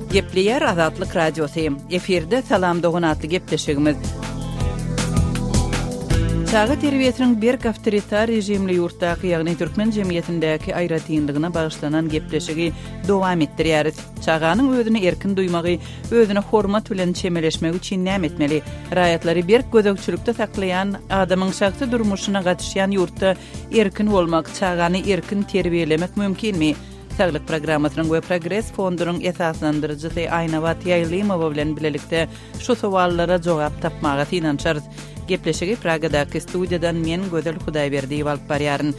Gepleyer Azatlyk Radiosu. Eferde salam dogunatly gepleşigimiz. Çağı terbiýetiniň bir awtoritar rejimli ýurtdaky, ýagny türkmen jemgyýetindäki aýratynlygyna bagyşlanan gepleşigi dowam etdirýäris. Çağanyň özüni erkin duýmagy, özüne hormat bilen çemeleşmegi üçin näme etmeli? Raýatlary bir gözegçilikde saklayan, adamyň şahsy durmuşyna gatnaşýan ýurtda erkin bolmak, çağany erkin terbiýelemek mümkinmi? Saglyk programmasynyň we Progress fondunyň esaslandyrjysy Aýnabat Ýaýlymowa bilen bilelikde şu sowallara jogap tapmaga inançarys. Gepleşigi Pragadaky studiýadan men Gözel Hudaýberdiýew alyp barýaryn.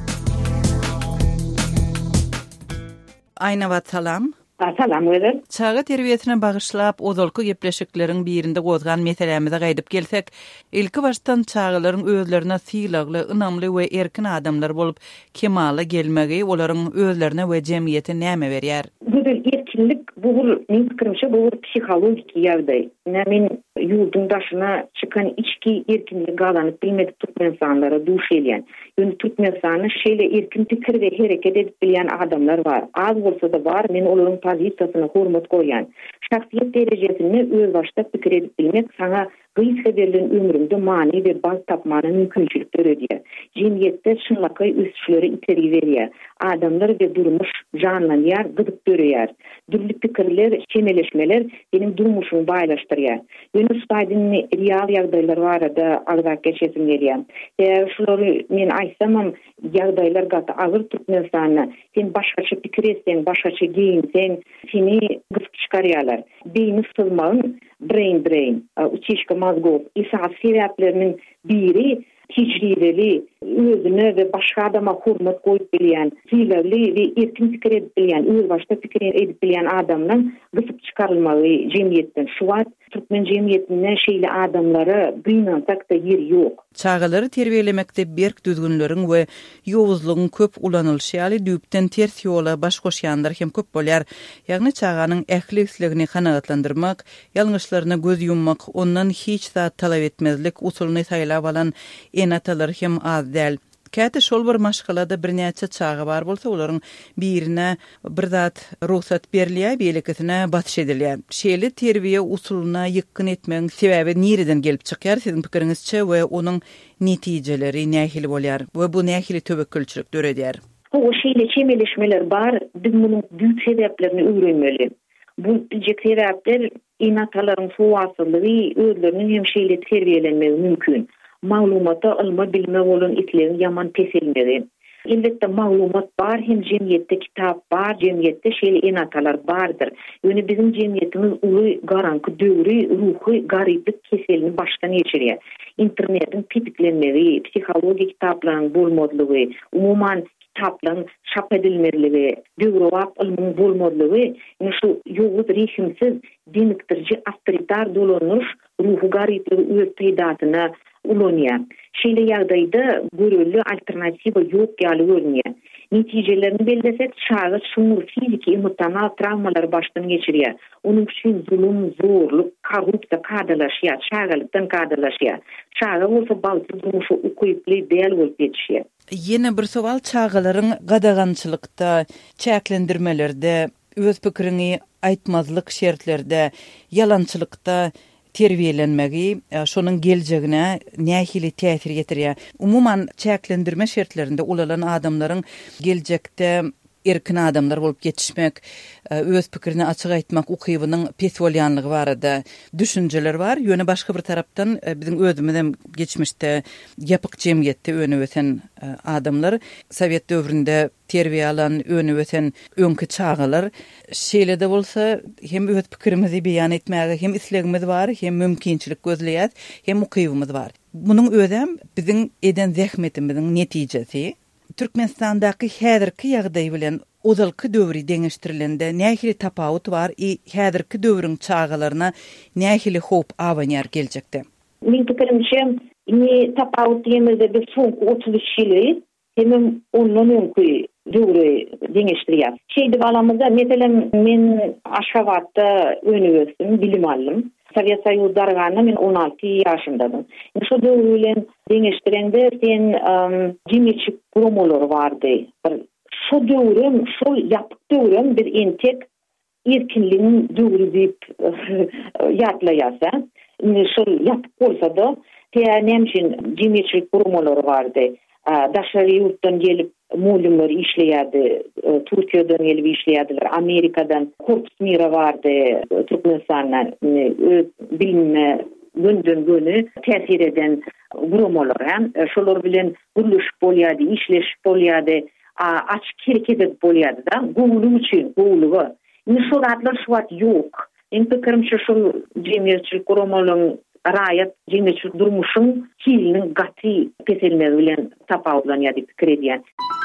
Aýnabat salam. Salam Gözel. Çağı terbiýetine bagyşlap ozalky gepleşikleriň birinde gozgan meselemize gaýdyp gelsek, ilki başdan çağlaryň özlerine syýlagly, ynamly we erkin adamlar bolup kemala gelmegi olaryň özlerine we jemgyýete näme berýär? Gözel erkinlik bu men pikirimçe bu psihologik ýagdaý. Men ýurdun daşyna çykan içki erkinligi galanyp bilmedik türkmensanlara duş elýän. Ýöne türkmensany şeýle erkin pikir we hereket edip bilýän adamlar bar. Az bolsa da bar, men olaryň pozisiýasyna hormat goýan. Şahsiýet derejesini öz başda pikir edip bilmek saňa gysga berilen ömrüňde many we baz tapmany mümkinçilik berýär. Jemgyýetde şunlakay üstçüleri iteri berýär. Adamlar we durmuş janlanýar, gydyp berýär. Dürli pikirler, çemeleşmeler benim durmuşymy baýlaşdyrýar. Ýöne staýdyň real ýagdaýlar barada agzak geçesim gelýär. Şolary men aýsamam, ýagdaýlar gata agyr türkmensany, sen başgaça pikir etsen, başgaça giyinsen, seni gysyp çykarýarlar. Beýni sızmagyň brain, uçişka mazgow, isat sebäpleriniň biri tecrübeli, özüne ve başga adama hormat goýup bilýän, syýlagly we erkin pikir edip bilýän, öz başda pikir edip bilýän adamdan gysyp çykarylmagy jemgyýetden. Şu wagt türkmen jemgyýetinde şeýle adamlara gynansak da ýeri ýok. Çağalary terbiýelemekde berk düzgünleriň we ýowuzlygyň köp ulanylşy, düýpden ters ýola baş goşýanlar hem köp bolýar. Ýagny çağanyň ählisligini kanagatlandyrmak, ýalňyşlaryna göz ýummak, ondan hiç zat talap etmezlik usulyny saýlap alan enatalar hem az däl. Käte şol bir maşgalada birnäçe çağı bar bolsa, olaryň birine bir zat ruhsat berilýär, beýlekisine batyş edilýär. Şeýle terbiýe usulyna ýykyn etmegiň sebäbi nireden gelip çykýar siziň pikiriňizçe we onuň netijeleri nähili bolýar we bu nähili töwekkülçilik döredýär? O şeýle çemeleşmeler bar, biz munyň büyük sebäplerini öwrenmeli. Bu sebäpler enatalaryň suwaslygy, özleriniň hem şeýle terbiýelenmegi mümkin. Maglumata alma bilme bolan itlerin yaman peselmedi. Elbette maglumat bar, hem jemgyýetde kitap bar, jemgyýetde şeýle enatalar bardyr. Ýöne bizim jemgyýetimiz uly garanky döwri, ruhy garyplyk keselini başdan geçirýär. Internetin pitiklenmegi, psihologik kitaplaryň bolmadlygy, umuman kitaplaryň çap edilmeligi, döwrewap ilmiň bolmadlygy, şu ýowuz rehimsiz, denikdirji awtoritar dolanyş ruhy garyplygy öz peýdatyna ulanýar. Şeýle ýagdaýda görüllü alternatiwa ýok ýaly görünýär. Netijelerini bellesek, çağı şuňur fiziki, emosional travmalar başdan geçirýär. Onuň üçin zulüm, zorluk, korrupsiýa kadalaşýar, çağalykdan kadalaşýar. Çağı bolsa balty durmuşy ukuyply däl bolup ýetişýär. Ýene bir sowal, çağalaryň gadagançylykda, çäklendirmelerde, öz pikirini aýtmazlyk şertlerde, ýalançylykda terbiýelenmegi şonuň geljegine nähili täsir getirýär. Umuman çäklendirme şertlerinde ulalan adamlaryň geljekde erkin adamlar bolup geçişmek, öz pikirini açyk aýtmak ukybynyň pes bolýanlygy barada düşünjeler var. Ýöne başga bir tarapdan biziň özümizden geçmişde ýapyk jemgyýetde öňe öten adamlar, Sowet döwründe terbiýe alan öňe öten öňkü çağalar şeýle bolsa hem öz pikirimizi beýan etmäge hem islegimiz bar, hem mümkinçilik gözleýär, hem ukybymyz bar. Munyň özem biziň eden zähmetimiziň netijesi. Türkmenistandaky häzirki ýagdaý bilen ozalky döwri deňeşdirilende nähili tapawut bar, häzirki döwrüň çağalaryna nähili hop awanýar geljekde. Men pikirimçe, tapawut diýmezde bir soňky 30 ýyly hem ondan öňkü döwri deňeşdirýär. Şeýdi balamyzda, meselem men Aşgabatda öňe bilim aldym. Sovet Soýuzy darganda men 16 ýaşymdadym. Şu döwür bilen deňeşdirende sen jemgyýetçi promolar bardy. Şu döwrüm, şu ýapyk döwrüm bir entek erkinliğin doğru deyip yatlayasa, şol yapıp bolsa da nemşin cemiyetçilik kurumları vardı. Daşarı yurttan gelip mulimler işleyerdi, Türkiye'den gelip işleyerdiler, Amerika'dan Korpus Mira vardı, Türkmenistan'dan bilme günden güne tesir eden kurumlar. Şolar bilen gürlüşüp bolýardy, işleşip bolýardy, açık hareket edip bolýardy da, goýulyk üçin, goýulygy. Şol adlar şu wagt ýok. Pikirimçe şol cemiyetçilik kurumlarynyň raýat cemiyetçilik durmuşyň kiliniň gaty peselmegi bilen tapawlanýar diýip pikir edýän.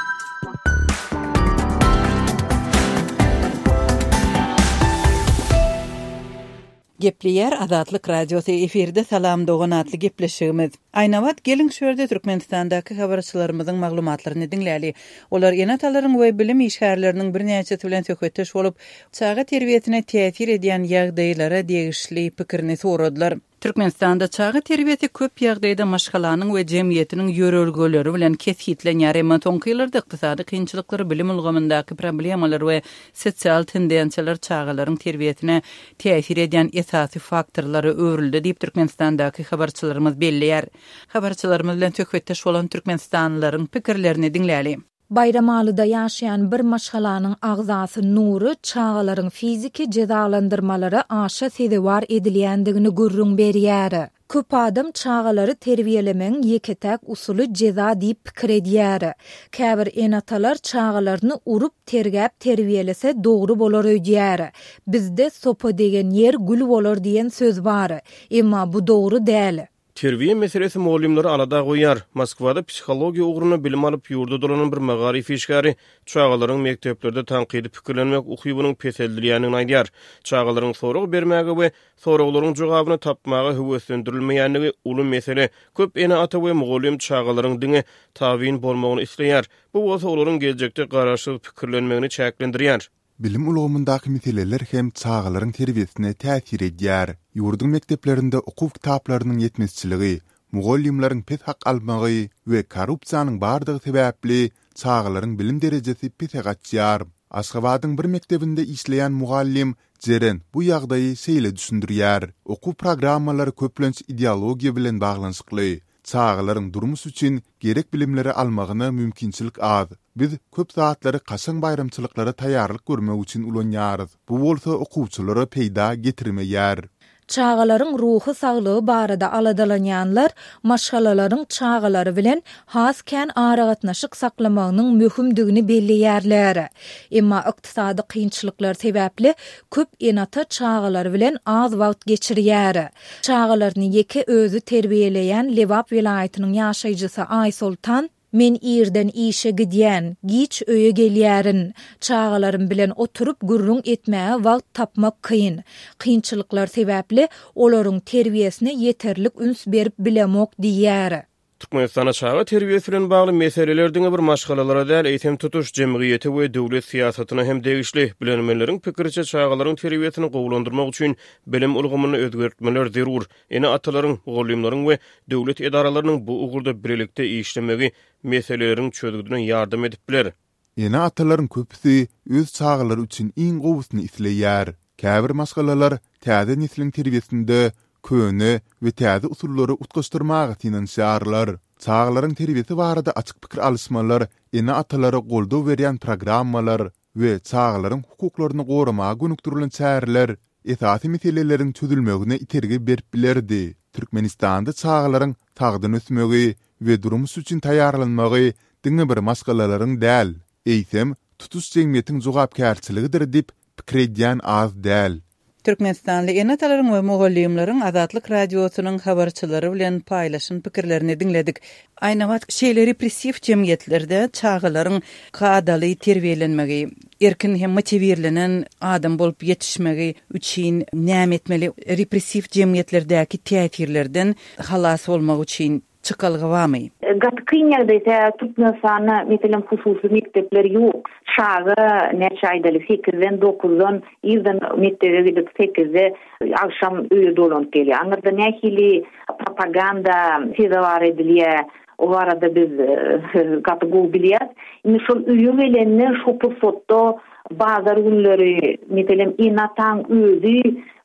Gepleyer Azatlyk Radiosu efirde salam dogan atly gepleşigimiz. Aýnawat gelin şöhrde Türkmenistandaky habarçylarymyzyň maglumatlaryny dinläli. Olar enatalaryň we bilim işgärleriniň bir näçesi bilen söhbetdeş bolup, çağa terbiýetine täsir edýän ýagdaýlara degişli pikirini soradylar. Türkmenistanda çağa terbiýeti köp ýagdaýda maşgalanyň we jemgyýetiniň ýörelgeleri bilen kesgitlenýär, emma soňky ýyllarda ykdysady kynçylyklary, bilim ulgamyndaky problemalar we sosial tendensiýalar çağalaryň terbiýetine täsir edýän esasy faktorlary öwrüldi diýip Türkmenistandaky habarçylarymyz belliýär. Habarçylarymyz bilen söhbetdeş bolan türkmenistanlylaryň pikirlerini dinläli. Bayramalyda ýaşaýan bir maşgalanyň agzasy nury çağalaryň fiziki cezalandyrmalary aşa sedewar edilýändigini görrüň berýär. Köp adam çağalary terbiýelemeň ýeketäk usuly ceza diýip pikir edýär. Käbir enatalar çağalaryny urup tergäp terbiýelese dogry bolar öýdýär. Bizde sopa degen ýer gül bolar diýen söz bar. Emma bu dogry däl. Terbiýe meselesi muallimleri alada goýar. Moskwada psixologiýa ugruna bilim alyp ýurda dolanan bir magarif işgäri çağalaryň mekteplerde tanqidi pikirlenmek ukybynyň peseldilýänini aýdýar. Çağalaryň sorag bermäge we soraglaryň jogabyny tapmagy höwetlendirilmeýänligi uly mesele. Köp ene ata we mugallim çağalaryň diňe tabyn bolmagyny isleýär. Bu bolsa olaryň geljekde garaşsyz pikirlenmegini çäklendirýär. Bilim ulgamyndaky meseleler hem çağalaryň terbiýesine täsir edýär. Ýurduň mekdeplerinde okuw kitaplarynyň ýetmezçiligi, mugallimlaryň pes hak almagy we korrupsiýanyň bardygy sebäpli çağalaryň bilim derejesi pese gatýar. Aşgabatyň bir mektebinde işleýän mugallim Jeren bu ýagdaýy şeýle düşündirýär. Okuw programmalary köplenç ideologiýa bilen baglanşykly. Çağalaryň durmuş üçin gerek bilimleri almagyna mümkinçilik az. Biz köp saatlary kaşaň bayramçylyklara taýýarlyk görmek üçin ulanýarys. Bu bolsa okuwçylary peýda getirmeýär. Çağalaryň ruhy saglygy barada aladalanýanlar maşgalalaryň çağalary bilen hasken aragatnaşyk saklamagynyň möhümdigini belliýärler. Emma ykdysady kynçylyklar sebäpli köp enata çağalary bilen az wagt geçirýär. Çağalaryny ýeke özü terbiýeleýän Lewap vilayatynyň ýaşaýjysy Aýsultan men ýerden işe gidýän, giç öýe gelýärin. Çağalarym bilen oturup gürrüň etmäge wagt tapmak kyn. Kynçylyklar sebäpli olaryň terbiýesine ýeterlik üns berip bilemok diýär. Türkmenistana çağa terbiýesi bilen bagly meselelerdiňe bir maşgalalara däl eýtem tutuş jemgyýeti we döwlet siýasatyna hem degişli. Bilenmeleriň pikirçe çağalaryň terbiýetini gowlandyrmak üçin bilim ulgamyny özgertmeler zerur. Ene atalaryň, mugallimlaryň we döwlet edaralarynyň bu ugurda birlikde işlemegi meseleleriň çözgüdüne ýardam edip biler. Ene atalaryň köpüsi öz çağalary üçin iň gowusyny isleýär. Käbir maşgalalar täze neslin terbiýesinde köne we täze usullary utgaşdyrmagy tinanşýarlar. Çağalaryň terbiýeti barada açyk pikir alışmalar, ene atalara goldaw berýän programmalar we çağalaryň hukuklaryny goramaga gönükdirilen çäreler esasy meseleleriň çözülmegine itergi berip bilerdi. Türkmenistanda çağalaryň tagdyny ösmegi we durmuş üçin taýýarlanmagy diňe bir maşgalalaryň däl. Eýsem tutuş jemgyýetiň jogapkärçiligidir diýip pikir edýän az däl. Türkmenistanly enatalaryň we mugallimlaryň Azatlyk Radiosynyň habarçylary bilen paýlaşan pikirlerini dinledik. Aýnawat şeýle repressiw jemgyýetlerde çağalaryň gadaly terbiýelenmegi, erkin hem motiwirlenen adam bolup ýetişmegi üçin näme etmeli? Repressiw jemgyýetlerdäki täsirlerden halas bolmak üçin çıkalgy barmy? Gatkyň ýerde Türkmenistana meselem hususy mektepler ýok. Çağa neçe aýdaly 8-den 9-dan ýyldan mektebe gidip 8-de akşam öýe dolanıp gelýär. Aňyrda nähili propaganda sedewar edilýär. O arada biz gatıgı bilýär. Indi şol üýe gelenler şu pursatda bazar günleri meselem inatan özü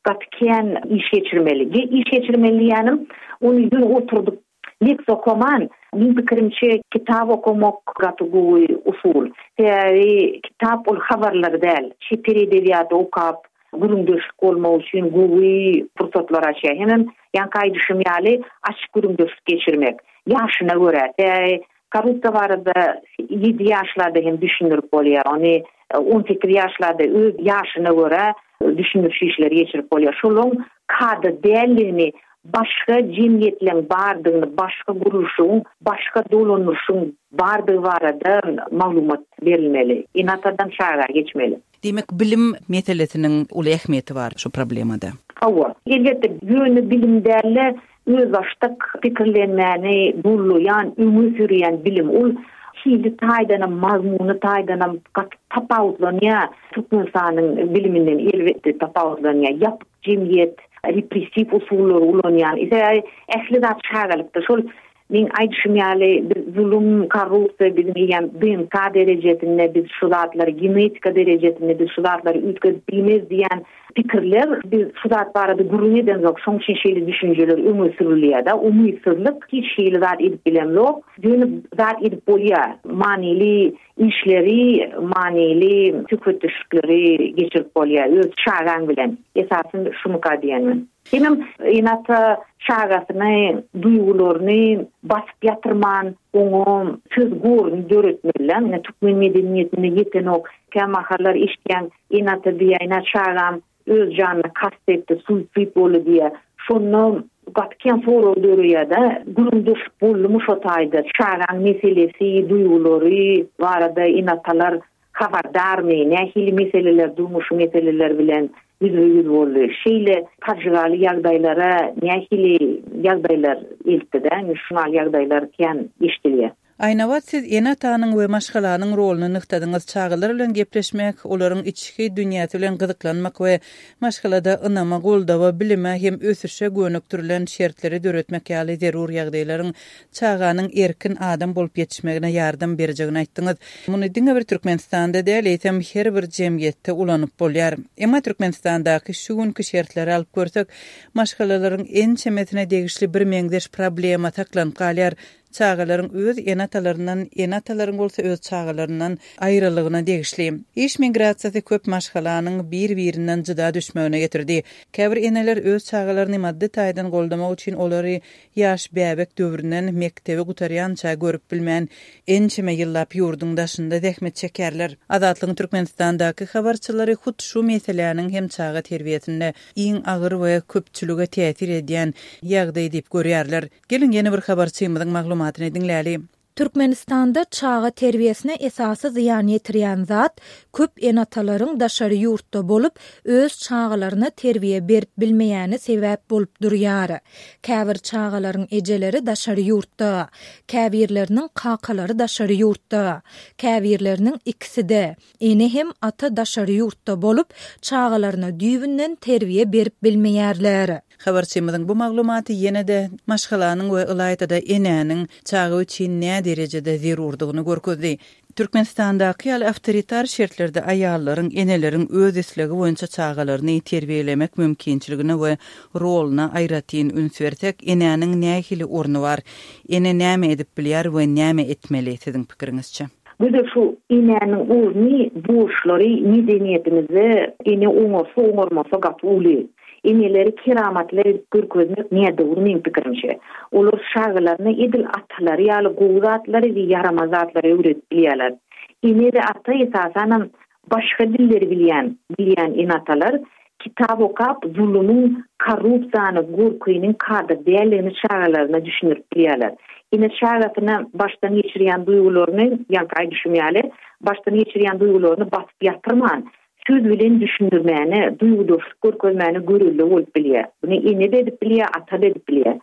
gatken iş geçirmeli. İş geçirmeli yani onu gün oturduk leks okuman, min pikirimçe kitap okumak gatıgı usul. Yani kitap ol haberler del. Şipiri edebiyatı okap, gurumdöşük olmak için güvi fırsatlar açıyor. Hemen yankay düşümyali açık gurumdöşük geçirmek. Yaşına göre. Yani Karutta barada 7 yaşlarda hem düşünürüp oluyor. Onu 18 yaşlarda öz yaşına göre düşünür işleri geçirip oluyor. Şolun kadı değerlerini başka cemiyetlerin bardığını, başka guruşun, başka dolanışın bardığı varada malumat verilmeli. İnatadan şağa geçmeli. Demek bilim meselesinin ulu ehmiyeti var şu problemada. Hava. Elbette yönlü bilimlerle öz açtık fikirlenmeni bulluyan, ümü sürüyen bilim ol. Hili taydanam, mazmunu taydanam tapavuzlanıya, Türkmenistan'ın biliminden elbette tapavuzlanıya, yapık cemiyet, represif usulları ulanıyan. İşte ehli zat şağalıktır. Şol min aydışımyali zulüm, korrupsiya bizim BMK derecesinde biz şu zatları, genetika derecesinde biz şu zatları ütküp bilmez diyen fikirler biz şu zat barada gurur eden yok. Şoň için şeyli düşünceler ömür sürülüyor da. Umutsuzluk hiç şeyli zat edip bilen yok. Dönüp zat edip bolya. Manili işleri, manili tüketişleri geçirip bolya. Öz şağan bilen. Esasın şunu kadiyenim. Benim inata şagasını, duygularını basıp yatırman, onu söz gorunu döretmeliler. Türkmen medeniyetinde yeten ok, kemaharlar işleyen inata diye inat şagam öz canına kastetti, suicid bolu diye. Şunu gatken soru dörüye de gurumduş bulmuş otaydı. Şagam meselesi, duyguları varada inatalar haberdar mı? Nehili meseleler, durmuş meseleler bilen yüz boldu. Şeyle tacıgalı ýagdaýlara nähili ýagdaýlar eltide, şunal ýagdaýlar ken işdilýär. Aynawat siz enatanyň we maşgalanyň roluny nyktadyňyz çağılar bilen gepleşmek, olaryň içki dünýäsi bilen gyzyklanmak we maşgalada ynama goldawa bilime hem ösüşe gönüktirilen şertleri döretmek ýaly zerur ýagdaýlaryň çağanyň erkin adam bolup ýetişmegine ýardam berjegini aýtdyňyz. Muny diňe bir Türkmenistanda däl, etem her bir jemgyýetde ulanyp bolýar. Emma Türkmenistandaky şu günkü şertleri alyp görsek, maşgalalaryň en çemetine degişli bir meňdeş problema taklanyp galýar. Çağalaryň öz enatalaryndan bolsa öz çağalaryndan aýrylygyna degişli. İş migrasiýasy köp maşgalanyň bir-birinden jyda düşmegine getirdi. Käbir eneler öz çağalaryny maddi taýdan goldamak üçin olary ýaş bäbek döwründen mektebe gutarýança görüp bilmän ençime ýyllap ýurdun daşynda zähmet çekerler. Azatlygyň Türkmenistandaky habarçylary hut şu meseleleriň hem çağa terbiýetinde iň agyr we köpçülüge täsir edýän ýagdaý diýip görýärler. Gelin ýene bir habarçymyzyň maglumatyny dinläli. Türkmenistanda çağa terbiyesine esası ziyan yetirýän zat köp enatalaryň daşary ýurtda bolup öz çağalaryna terbiye berip bilmeýäni sebäp bolup durýar. Käbir çağalaryň ejeleri daşary ýurtda, käbirleriniň kakalary daşary ýurtda, käbirleriniň ikiside, ene hem ata daşary ýurtda bolup çağalaryna düýbünden terbiye berip bilmeýärler. Habarçymyzyň bu maglumaty ýene-de maşgalanyň we ılaýatada enäniň çağı üçin näme derejede zerurdygyny görkezdi. Türkmenistandaky awtoritar şertlerde aýallaryň, eneleriň öz esligi boýunça çağalaryny terbiýelemek mümkinçiligine we roluny aýratyn üns bersek, enäniň nähili orny bar? Ene näme edip bilýär we näme etmeli siziň pikiriňizçe? Bizde şu enäniň orny bu işleri medeniýetimize ene oňorsa gat uly. Eneleri keramatları görkezmek niye doğru men pikirimçe. Olar şagalaryna edil atlary ýaly gowzatlary we yaramazatları öwretýärler. Eneli ata esasan başga dilleri bilýän enatalar kitap okap zulümün, korrupsiýany, gorkynyň kada değerlerini şagalaryna düşünürip bilýärler. Ene şagatyna başdan geçirýän duýgularyny, ýa-da düşünýärler, başdan geçirýän duýgularyny basyp ýatyrman. Söz bilen düşünürmäni, duýgudaşlyk görkezmäni görüldü bolup bilýär. Buny ene de edip bilýär, ata da edip bilýär.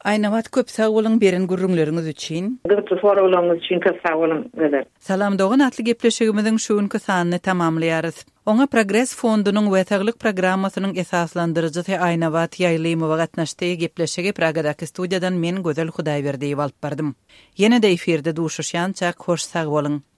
Aynavat köp sağ bolun beren gurrunlarınız üçün. Gıpçı sorularınız için köp sağ olun. Salam doğan atlı gepleşigimizin şuunky sanny tamamlaýarys. Oňa Progress fondunyň wetaglyk programmasynyň esaslandyrjysy Aynavat ýaýlymy gatnaşdy gepleşigi Pragadaky studiýadan men Gözel Hudaýberdiýew alyp bardym. Ýene-de efirde duşuşýançak hoş sag bolun.